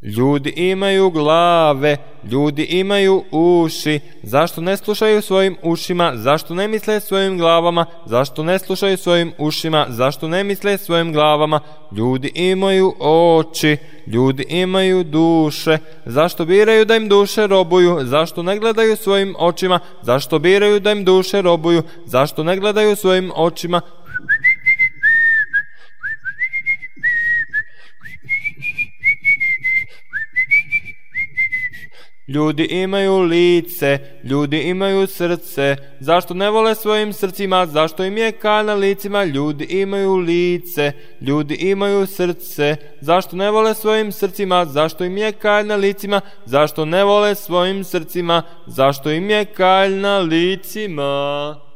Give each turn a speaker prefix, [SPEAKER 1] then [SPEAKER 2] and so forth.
[SPEAKER 1] Ljudi imaju glave, ljudi imaju uši, zašto ne slušaju svojim ušima, zašto ne misle svojim glavama, zašto ne slušaju svojim ušima, zašto ne misle svojim glavama? Ljudi imaju oči, ljudi imaju duše, zašto biraju da im duše robuju, zašto ne gledaju svojim očima, zašto biraju da im duše robuju, zašto ne gledaju svojim očima? Ljudi imaju lice, ljudi imaju srce, zašto ne vole svojim srcima, zašto im je kal na licima? Ljudi imaju lice, ljudi imaju srce, zašto ne vole svojim srcima, zašto im je kal na licima? Zašto ne vole svojim srcima, zašto im je kal na licima?